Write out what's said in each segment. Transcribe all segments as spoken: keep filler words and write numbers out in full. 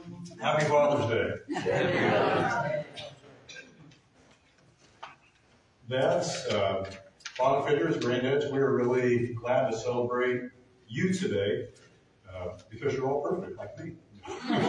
Happy Father's Day. Dads, uh, father figures, granddads, we are really glad to celebrate you today uh, because you're all perfect like me. Not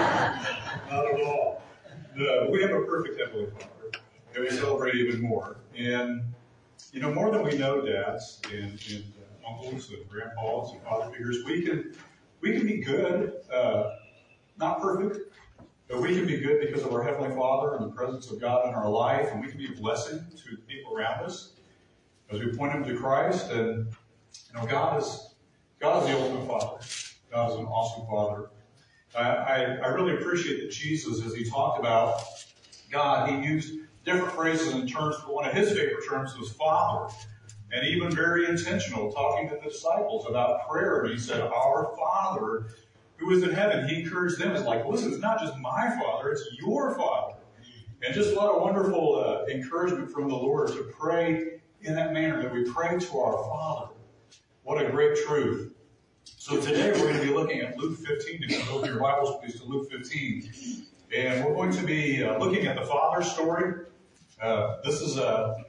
at all. No, we have a perfect Heavenly Father, and we celebrate even more. And, you know, more than we know, dads and, and uh, uncles and grandpas and father figures, we can, we can be good, uh, not perfect, but we can be good because of our Heavenly Father and the presence of God in our life, and we can be a blessing to the people around us as we point them to Christ. And, you know, God is, God is the ultimate Father. God is an awesome Father. I, I, I really appreciate that Jesus, as he talked about God, he used different phrases and terms, but one of his favorite terms was Father. And even very intentional, talking to the disciples about prayer. He said, "Our Father who is in heaven." He encouraged them, it's like, listen, it's not just my Father, it's your Father. And just what a wonderful uh, encouragement from the Lord to pray in that manner, that we pray to our Father. What a great truth. So today we're going to be looking at Luke fifteen. If you open your Bibles, please, to Luke fifteen. And we're going to be uh, looking at the Father's story. Uh, this is a,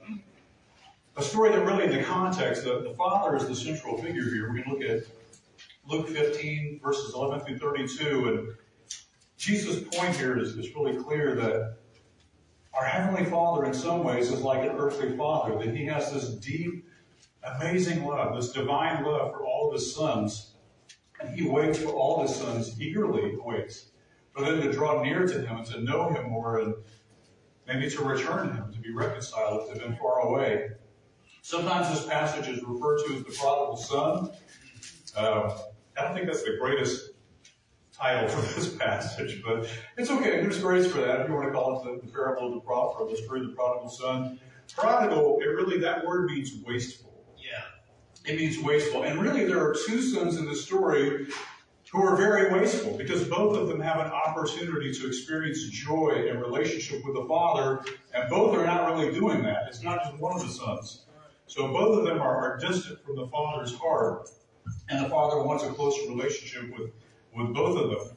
a story that really, in the context, the, the Father is the central figure here. We're going to look at Luke fifteen, verses eleven through thirty-two. And Jesus' point here is, is really clear that our Heavenly Father, in some ways, is like an earthly father, that he has this deep, amazing love, this divine love for all of his sons. And he waits for all his sons, eagerly waits for them to draw near to him and to know him more, and maybe to return to him, to be reconciled if they've been far away. Sometimes this passage is referred to as the prodigal son. Uh, I don't think that's the greatest title for this passage, but it's okay. There's grace for that. If you want to call it the, the parable of the prodigal, or the story of the prodigal son. Prodigal, it really, that word means wasteful. Yeah. It means wasteful. And really, there are two sons in the story who are very wasteful, because both of them have an opportunity to experience joy and relationship with the Father, and both are not really doing that. It's not just one of the sons. So both of them are, are distant from the Father's heart, and the Father wants a closer relationship with, with both of them.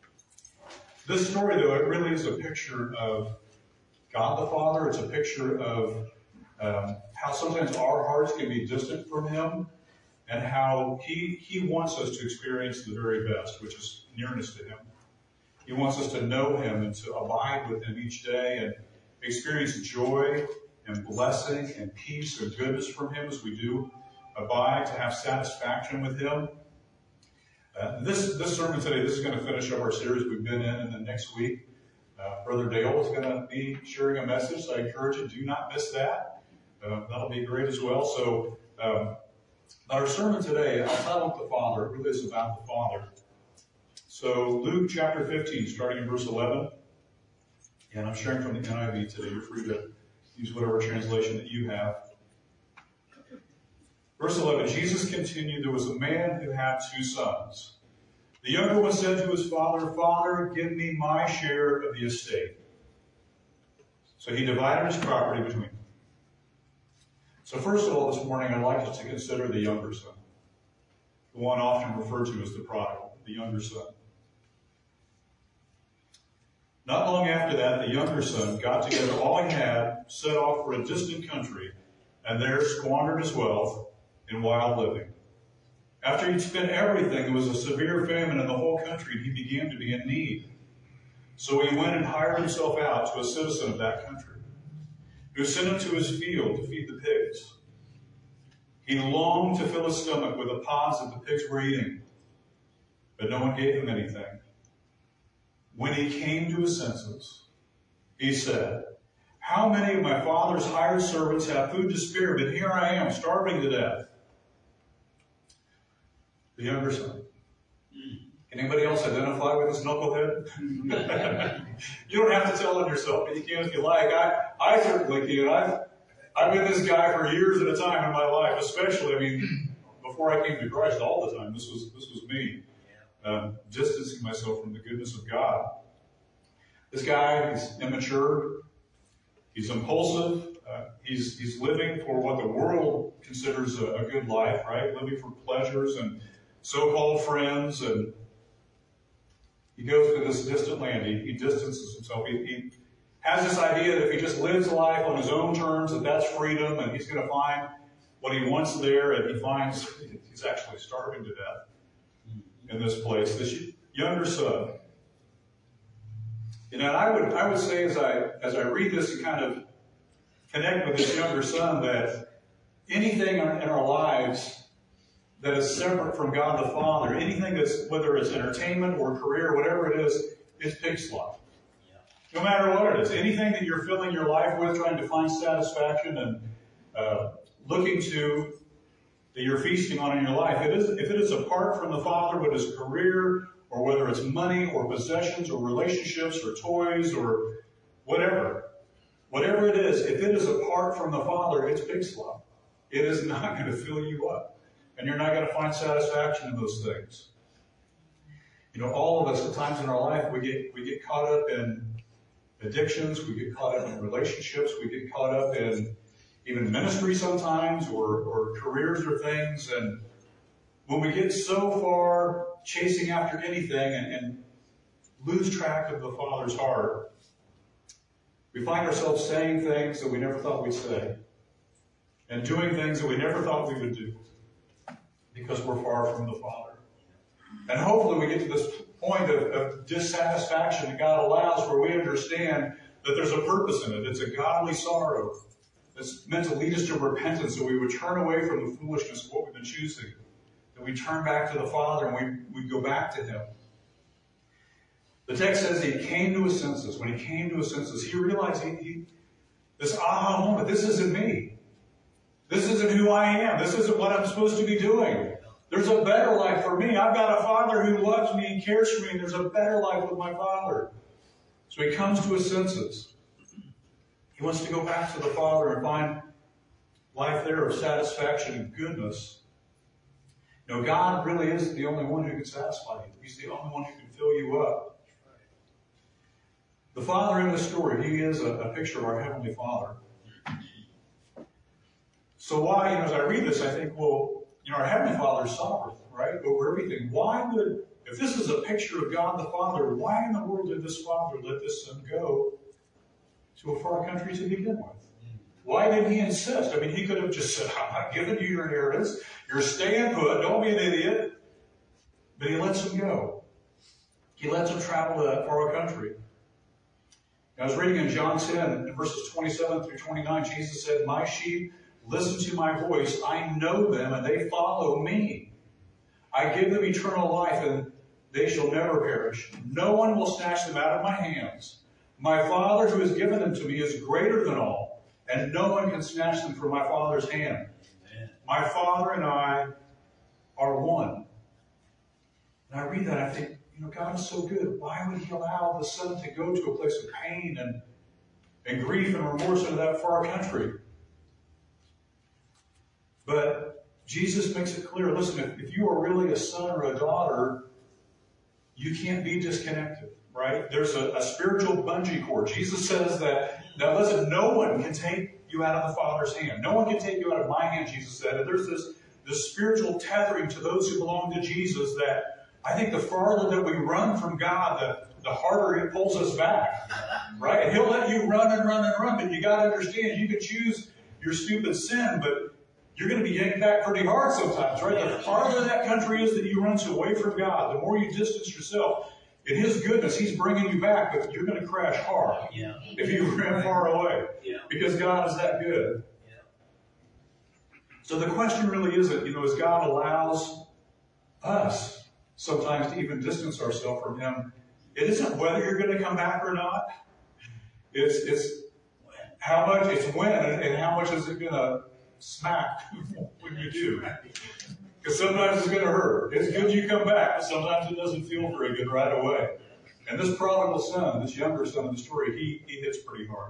This story, though, it really is a picture of God the Father. It's a picture of um, how sometimes our hearts can be distant from Him, and how he, he wants us to experience the very best, which is nearness to Him. He wants us to know Him and to abide with Him each day and experience joy and blessing and peace and goodness from Him as we do abide, to have satisfaction with Him. Uh, this, this sermon today, this is going to finish up our series we've been in, and then next week, uh, Brother Dale is going to be sharing a message, so I encourage you, do not miss that. Uh, that'll be great as well. So, um, our sermon today, I'll title it The Father. It really is about the Father. So, Luke chapter fifteen, starting in verse eleven. And I'm sharing from the N I V today. You're free to use whatever translation that you have. Verse eleven, Jesus continued, "There was a man who had two sons. The younger one said to his father, 'Father, give me my share of the estate.' So he divided his property between them. So first of all, this morning, I'd like us to consider the younger son, the one often referred to as the prodigal, the younger son. Not long after that, the younger son got together all he had, set off for a distant country, and there squandered his wealth in wild living. After he'd spent everything, there was a severe famine in the whole country, and he began to be in need. So he went and hired himself out to a citizen of that country, who sent him to his field to feed the pigs. He longed to fill his stomach with the pods that the pigs were eating, but no one gave him anything. When he came to his senses, he said, 'How many of my father's hired servants have food to spare, but here I am, starving to death?' The younger son. Can anybody else identify with this knucklehead? You don't have to tell on yourself, but you can if you like. I, I certainly can. I've, I've been this guy for years at a time in my life, especially, I mean, before I came to Christ, all the time. This was, this was me, um, distancing myself from the goodness of God. This guy is immature. He's impulsive. Uh, he's, he's living for what the world considers a, a good life, right? Living for pleasures and so-called friends, and He goes to this distant land. He, he distances himself. He, he has this idea that if he just lives life on his own terms, that that's freedom, and he's going to find what he wants there, and he finds he's actually starving to death in this place. This younger son. You know, and I would I would say as I as I read this and kind of connect with this younger son that anything in our lives that is separate from God the Father, anything that's, whether it's entertainment or career, whatever it is, is pig slop. No matter what it is, anything that you're filling your life with, trying to find satisfaction and uh, looking to, that you're feasting on in your life, it is, if it is apart from the Father, whether it's career or whether it's money or possessions or relationships or toys or whatever, whatever it is, if it is apart from the Father, it's pig slop. It is not going to fill you up. And you're not going to find satisfaction in those things. You know, all of us at times in our life, we get we get caught up in addictions, we get caught up in relationships, we get caught up in even ministry sometimes, or, or careers or things. And when we get so far chasing after anything and, and lose track of the Father's heart, we find ourselves saying things that we never thought we'd say, and doing things that we never thought we would do, because we're far from the Father. And hopefully we get to this point of, of dissatisfaction that God allows, where we understand that there's a purpose in it. It's a godly sorrow that's meant to lead us to repentance, so we would turn away from the foolishness of what we've been choosing, that we turn back to the Father and we, we go back to Him. The text says he came to his senses. When he came to his senses, he realized he, he, this aha moment, this isn't me. This isn't who I am. This isn't what I'm supposed to be doing. There's a better life for me. I've got a Father who loves me and cares for me, and there's a better life with my Father. So he comes to his senses. He wants to go back to the Father and find life there of satisfaction and goodness. You know, God really is the only one who can satisfy you. He's the only one who can fill you up. The Father in this story, He is a, a picture of our Heavenly Father. So why, you know, as I read this, I think, well, you know, our Heavenly Father is sovereign, right, over everything. Why would, if this is a picture of God the Father, why in the world did this Father let this son go to a far country to begin with? Why did He insist? I mean, He could have just said, I'm not giving you your inheritance. You're staying put. Don't be an idiot. But He lets him go. He lets him travel to that far country. I was reading in John ten, verses twenty-seven through twenty-nine, Jesus said, my sheep listen to my voice. I know them, and they follow me. I give them eternal life, and they shall never perish. No one will snatch them out of my hands. My Father who has given them to me is greater than all, and no one can snatch them from my Father's hand. Amen. My Father and I are one. And I read that, I think, you know, God is so good. Why would He allow the Son to go to a place of pain and, and grief and remorse into that far country? But Jesus makes it clear, listen, if, if you are really a son or a daughter, you can't be disconnected, right? There's a, a spiritual bungee cord. Jesus says that, now listen, no one can take you out of the Father's hand. No one can take you out of my hand, Jesus said. And there's this, this spiritual tethering to those who belong to Jesus that I think the farther that we run from God, the, the harder He pulls us back, right? And He'll let you run and run and run, but you got to understand, you can choose your stupid sin, but you're going to be yanked back pretty hard sometimes, right? The farther that country is that you run to away from God, the more you distance yourself. In His goodness, He's bringing you back, but you're going to crash hard yeah. if you ran far away, yeah. because God is that good. Yeah. So the question really isn't, you know, as God allows us sometimes to even distance ourselves from Him, it isn't whether you're going to come back or not. It's it's how much, it's when, and how much is it going to smack when you do. Because sometimes it's going to hurt. It's good you come back, but sometimes it doesn't feel very good right away. And this prodigal son, this younger son in the story, he, he hits pretty hard.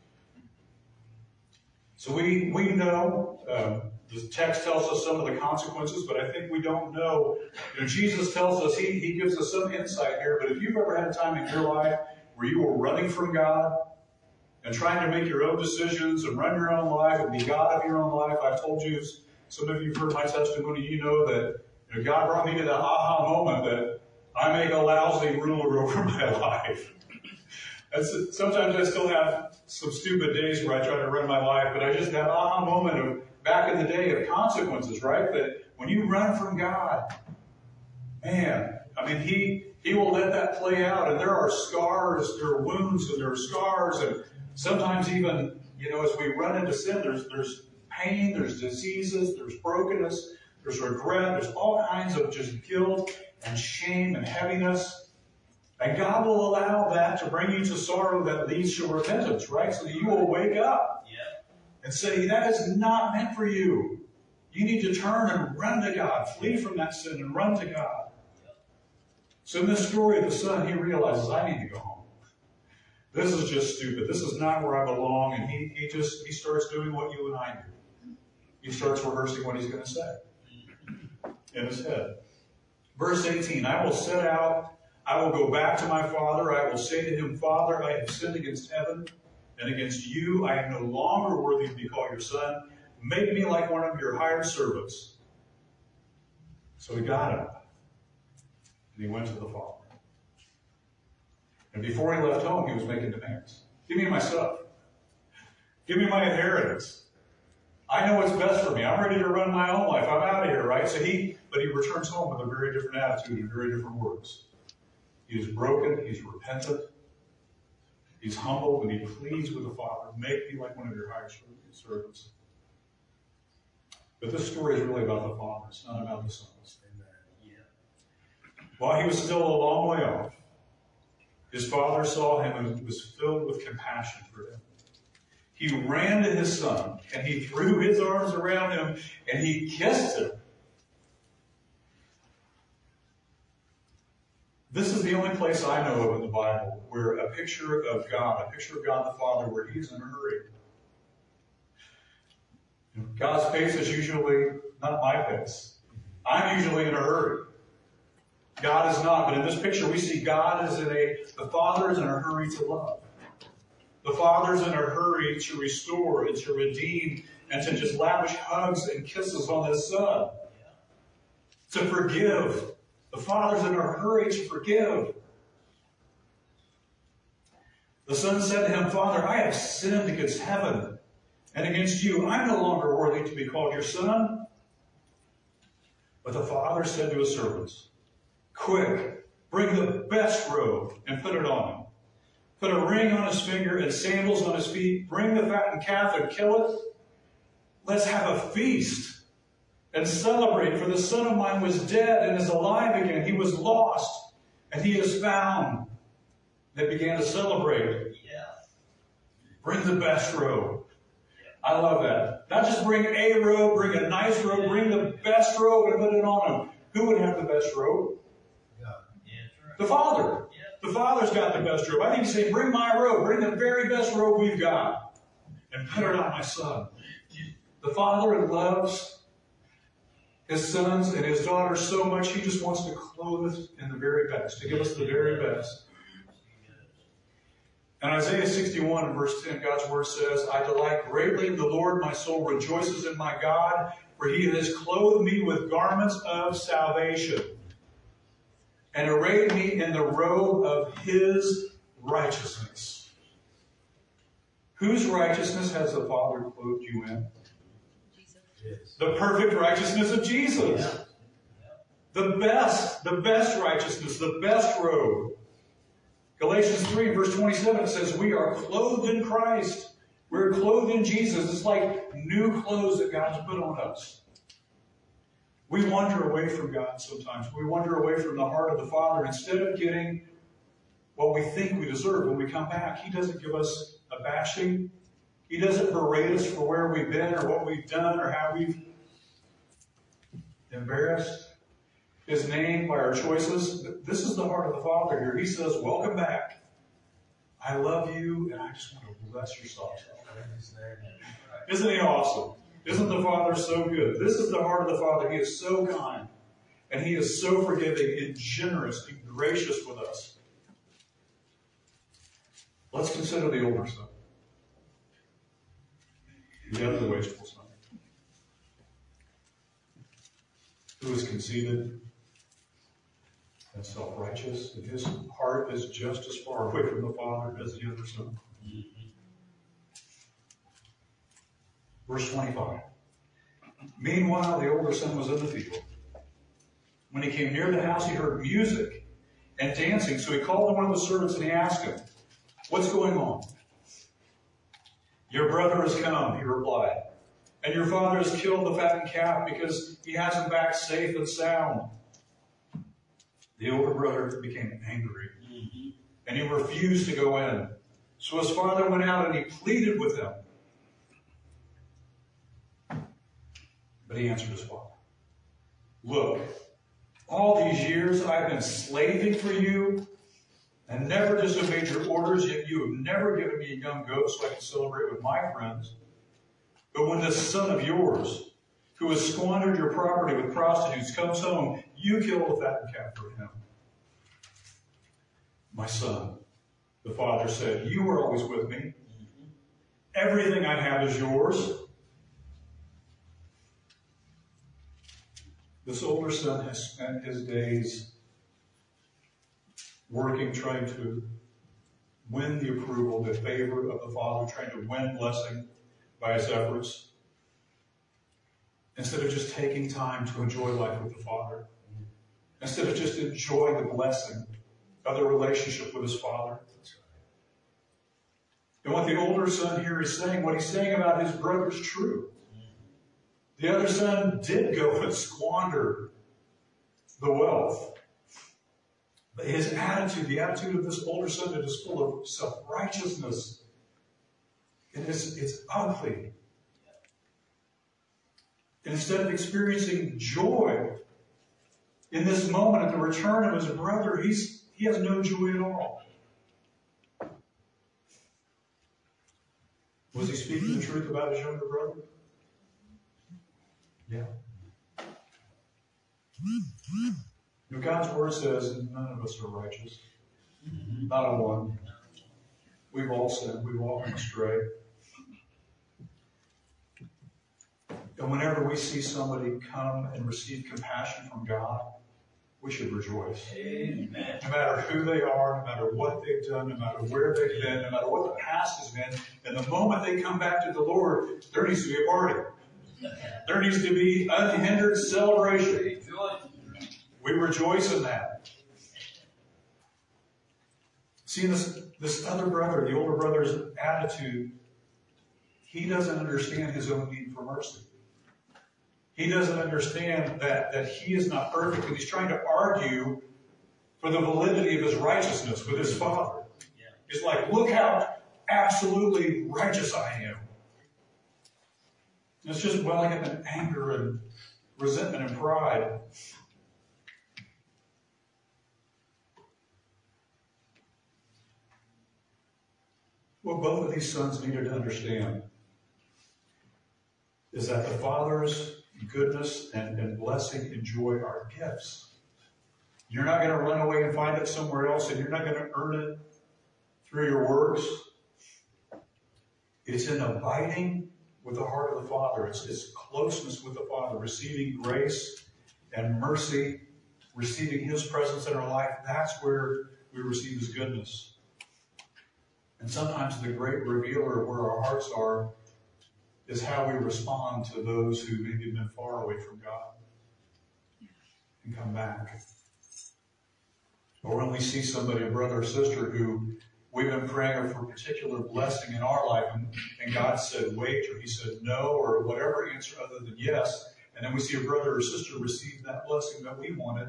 So we, we know, um, the text tells us some of the consequences, but I think we don't know. You know, Jesus tells us, he, he gives us some insight here, but if you've ever had a time in your life where you were running from God, and trying to make your own decisions and run your own life and be God of your own life. I've told you, some of you have heard my testimony, you know that you know, God brought me to the aha moment that I make a lousy ruler over my life. That's, sometimes I still have some stupid days where I try to run my life, but I just have an aha moment of back in the day of consequences, right? That when you run from God, man, I mean, He He will let that play out, and there are scars, there are wounds, and there are scars, and sometimes even, you know, as we run into sin, there's there's pain, there's diseases, there's brokenness, there's regret, there's all kinds of just guilt and shame and heaviness. And God will allow that to bring you to sorrow that leads to repentance, right? So that you will wake up yeah. and say, that is not meant for you. You need to turn and run to God, flee from that sin and run to God. So in this story of the son, he realizes, I need to go home. This is just stupid. This is not where I belong. And he, he just, he starts doing what you and I do. He starts rehearsing what he's going to say in his head. Verse eighteen, I will set out, I will go back to my father. I will say to him, Father, I have sinned against heaven and against you. I am no longer worthy to be called your son. Make me like one of your hired servants. So he got up and he went to the father. And before he left home, he was making demands. Give me my stuff. Give me my inheritance. I know what's best for me. I'm ready to run my own life. I'm out of here, right? So he, but he returns home with a very different attitude and very different words. He is broken. He's repentant. He's humble, and he pleads with the Father, make me like one of your hired servants. But this story is really about the Father. It's not about the Son. Yeah. While he was still a long way off, his Father saw him and was filled with compassion for him. He ran to his son, and he threw his arms around him, and he kissed him. This is the only place I know of in the Bible where a picture of God, a picture of God the Father, where he's in a hurry. God's pace is usually not my pace. I'm usually in a hurry. God is not. But in this picture, we see God is in a, the Father is in a hurry to love. The Father's in a hurry to restore and to redeem and to just lavish hugs and kisses on his Son. To forgive. The Father's in a hurry to forgive. The Son said to him, Father, I have sinned against heaven and against you. I'm no longer worthy to be called your son. But the Father said to his servants, quick, bring the best robe and put it on him. Put a ring on his finger and sandals on his feet. Bring the fattened calf and kill it. Let's have a feast and celebrate, for the son of mine was dead and is alive again. He was lost and he is found. They began to celebrate. Yeah. Bring the best robe. I love that. Not just bring a robe, bring a nice robe, bring the best robe and put it on him. Who would have the best robe? God. Yeah, right. The Father. Yeah. The Father's got the best robe. I think he's saying, bring my robe, bring the very best robe we've got, and put it on my son. The Father loves his sons and his daughters so much, he just wants to clothe us in the very best, to give us the very best. In Isaiah sixty-one, verse ten, God's word says, I delight greatly in the Lord, my soul rejoices in my God, for he has clothed me with garments of salvation, and arrayed me in the robe of his righteousness. Whose righteousness has the Father clothed you in? Jesus. The perfect righteousness of Jesus. Yeah. The best, the best righteousness, the best robe. Galatians three, verse twenty-seven says, we are clothed in Christ. We're clothed in Jesus. It's like new clothes that God's put on us. We wander away from God sometimes. We wander away from the heart of the Father. Instead of getting what we think we deserve when we come back, he doesn't give us a bashing. He doesn't berate us for where we've been or what we've done or how we've embarrassed his name by our choices. This is the heart of the Father here. He says, welcome back. I love you, and I just want to bless your soul. Isn't he awesome? Isn't the Father so good? This is the heart of the Father. He is so kind, and he is so forgiving and generous and gracious with us. Let's consider the older son. The other wasteful son. Who is conceited, and self-righteous, and his heart is just as far away from the Father as the other son. Mm-hmm. Verse twenty-five. Meanwhile, the older son was in the field. When he came near the house, he heard music and dancing. So he called to one of the servants and he asked him, "What's going on?" "Your brother has come," he replied, "and your father has killed the fattened calf because he has him back safe and sound." The older brother became angry, mm-hmm. and he refused to go in. So his father went out and he pleaded with him. But he answered his father, "Look, all these years I've been slaving for you and never disobeyed your orders, yet you have never given me a young goat so I can celebrate with my friends. But when this son of yours, who has squandered your property with prostitutes, comes home, you kill the fattened calf for him." "My son," the father said, "you are always with me. Everything I have is yours." This older son has spent his days working, trying to win the approval, the favor of the father, trying to win blessing by his efforts, instead of just taking time to enjoy life with the Father, instead of just enjoying the blessing of the relationship with his Father. And what the older son here is saying, what he's saying about his brother is true. The other son did go and squander the wealth. But his attitude, the attitude of this older son, that is full of self-righteousness, it is, it's ugly. And instead of experiencing joy in this moment at the return of his brother, he's, he has no joy at all. Was he speaking the truth about his younger brother? Yeah. You know, God's Word says none of us are righteous. Not a one. We've all sinned. We've all gone astray. And whenever we see somebody come and receive compassion from God, we should rejoice. Amen. No matter who they are, no matter what they've done, no matter where they've been, no matter what the past has been, and the moment they come back to the Lord, there needs to be a party. There needs to be unhindered celebration. We rejoice in that. See, this, this other brother, the older brother's attitude, he doesn't understand his own need for mercy. He doesn't understand that, that he is not perfect, and he's trying to argue for the validity of his righteousness with his father. Yeah. He's like, look how absolutely righteous I am. And it's just welling up in anger and resentment and pride. What both of these sons needed to understand is that the Father's goodness and, and blessing and joy are gifts. You're not going to run away and find it somewhere else, and you're not going to earn it through your works. It's in abiding with the heart of the Father. It's, it's closeness with the Father, receiving grace and mercy, receiving His presence in our life. That's where we receive His goodness. And sometimes the great revealer of where our hearts are is how we respond to those who maybe have been far away from God and come back. Or when we see somebody, a brother or sister, who we've been praying for a particular blessing in our life, and, and God said wait, or He said no, or whatever answer other than yes, and then we see a brother or sister receive that blessing that we wanted.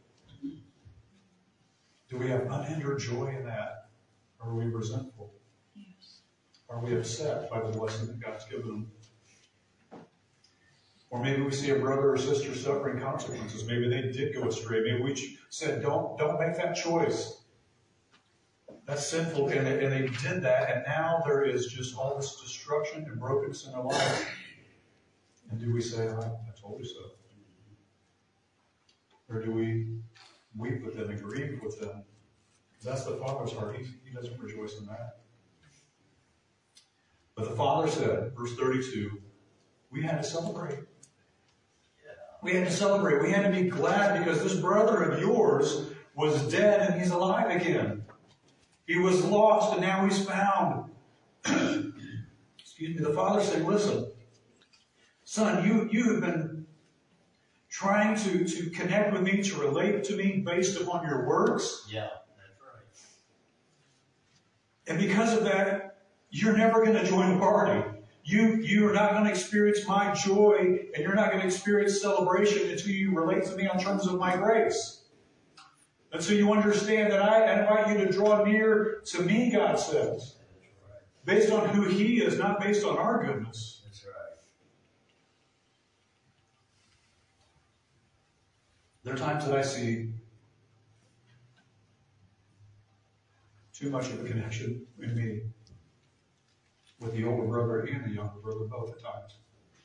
Do we have unhindered joy in that? Or are we resentful? Are we upset by the blessing that God's given them? Or maybe we see a brother or sister suffering consequences. Maybe they did go astray. Maybe we said, don't, don't make that choice. That's sinful. And they, and they did that, and now there is just all this destruction and brokenness in their life. And do we say, I, I told you so? Or do we weep with them and grieve with them? Because that's the Father's heart. He, he doesn't rejoice in that. But the Father said, verse thirty-two, we had to celebrate. We had to celebrate. We had to be glad because this brother of yours was dead and he's alive again. He was lost and now he's found. Excuse me. The father said, listen, son, you, you have been trying to, to connect with me, to relate to me based upon your works. Yeah, that's right. And because of that, you're never going to join the party. You, you are not going to experience my joy, and you're not going to experience celebration until you relate to me on terms of my grace. Until you understand that I invite you to draw near to me, God says. Based on who he is, not based on our goodness. That's right. There are times that I see too much of a connection in me with the older brother and the younger brother, both at times.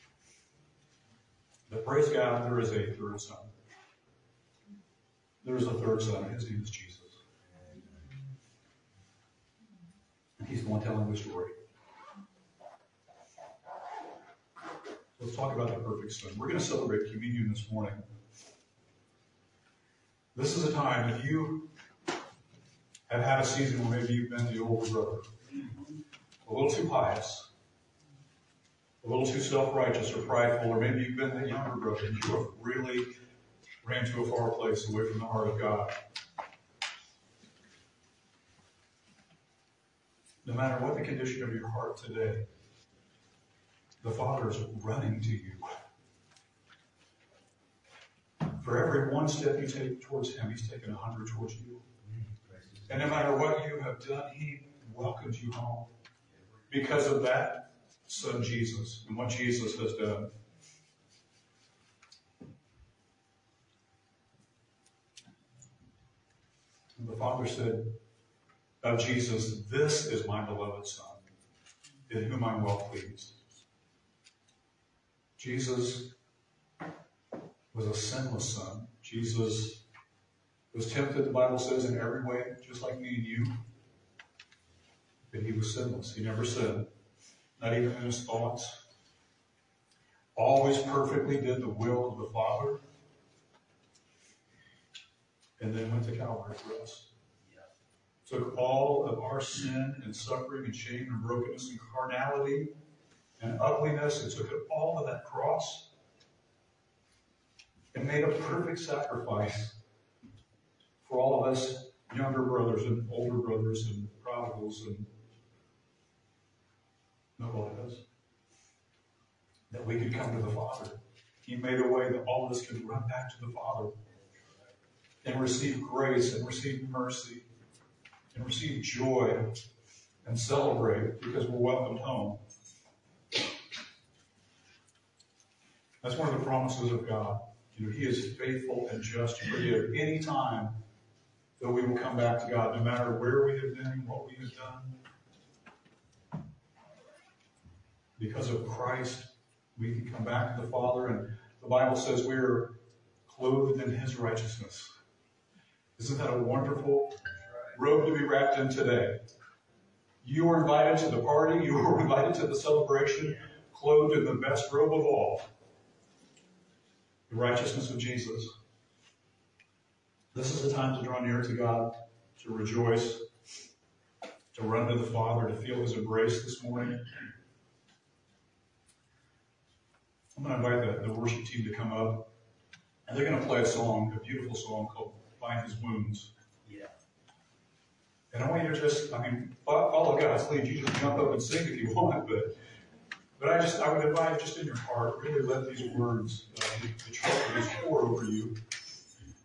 But praise God, there is a third son. There is a third son, and his name is Jesus. And he's the one telling the story. Let's talk about the perfect son. We're going to celebrate communion this morning. This is a time, if you have had a season where maybe you've been the older brother, a little too pious, a little too self-righteous or prideful, or maybe you've been the younger brother and you have really ran to a far place away from the heart of God. No matter what the condition of your heart today, the Father is running to you. For every one step you take towards him, he's taken a hundred towards you. And no matter what you have done, he welcomes you home because of that son Jesus and what Jesus has done. And the Father said of Jesus, this is my beloved Son, in whom I'm well pleased. Jesus was a sinless son. Jesus was tempted, the Bible says, in every way, just like me and you. But he was sinless. He never sinned, not even in his thoughts. Always perfectly did the will of the Father. And then went to Calvary for us. Took all of our sin and suffering and shame and brokenness and carnality and ugliness and took it all to that cross and made a perfect sacrifice for all of us younger brothers and older brothers and prodigals and nobody else. That we could come to the Father. He made a way that all of us could run back to the Father and receive grace and receive mercy and receive joy and celebrate because we're welcomed home. That's one of the promises of God. You know, he is faithful and just to forgive any time that we will come back to God, no matter where we have been, what we have done. Because of Christ, we can come back to the Father, and the Bible says we are clothed in his righteousness. Isn't that a wonderful robe to be wrapped in today? You were invited to the party. You were invited to the celebration, clothed in the best robe of all, the righteousness of Jesus. This is the time to draw near to God, to rejoice, to run to the Father, to feel his embrace this morning. I'm going to invite the, the worship team to come up, and they're going to play a song, a beautiful song called Bind His Wounds. Yeah. And I want you to just, I mean, follow God's lead. You just jump up and sing if you want, but but I just, I would invite just in your heart, really let these words, uh, the trouble, this pour over you.